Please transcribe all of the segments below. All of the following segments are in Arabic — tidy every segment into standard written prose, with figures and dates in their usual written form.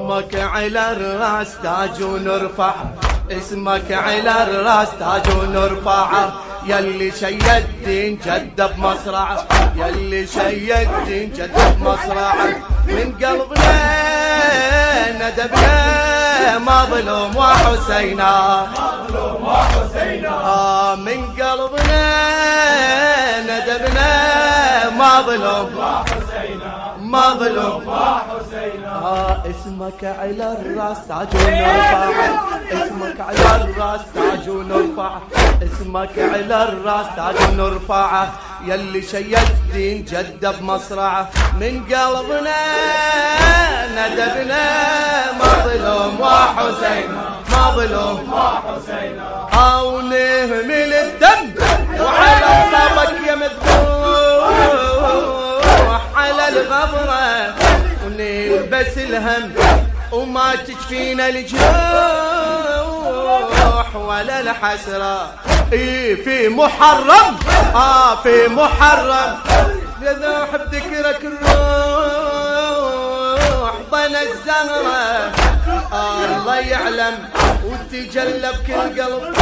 اسمك على الراس تاج ونرفع، اسمك على الراس تاج ونرفع، يلي شيد دين جده بمصرعه، يلي شيد دين جده بمصرعه، من قلبنا ندبنا مظلوم وحسينا، مظلوم وحسينا، من قلبنا ندبنا مظلوم وحسينا، مظلوم وحسينا. اسمك على الراس تاج ونرفع، اسمك على الراس تاج ونرفع، اسمك على الراس تاج ونرفع، يلي شيد دين جده بمصرعه، من قلبنا ندبنا مظلوم وحسينا، مظلوم وحسينا. او نهمل الدم وعلى صابك يا مذبوح على الغبره، ونلبس الهم وما تجفينا الجروح ولا الحسره. في محرم في محرم يذوح بذكرك الروح ضنا الزهره، الله يعلم وتجلى بكل قلب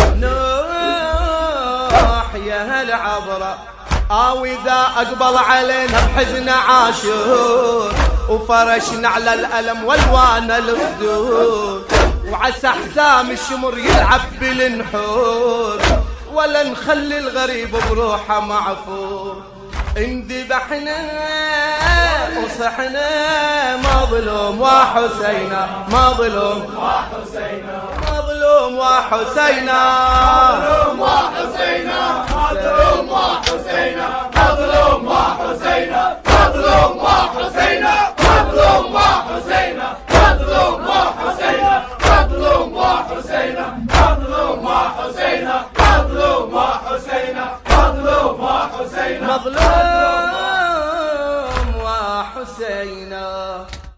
نوح يا هالعبره. واذا اقبل علينا بحزن عاشور، وفرشنا على الالم والوان الصدور، وعسى حسام الشمر يلعب بالنحور، ولا نخلي الغريب بروحه معفور. اندبحنا وصحنا مظلوم وحسينا، مظلوم وحسينا، مظلوم وحسينا، مظلوم وحسينا، مظلوم وحسينا، مظلوم وحسينا، مظلوم وحسينا، مظلوم وحسينا، مظلوم وحسينا، مظلوم وحسينا، مظلوم وحسينا، مظلوم وحسينا، مظلوم وحسينا، مظلوم وحسينا.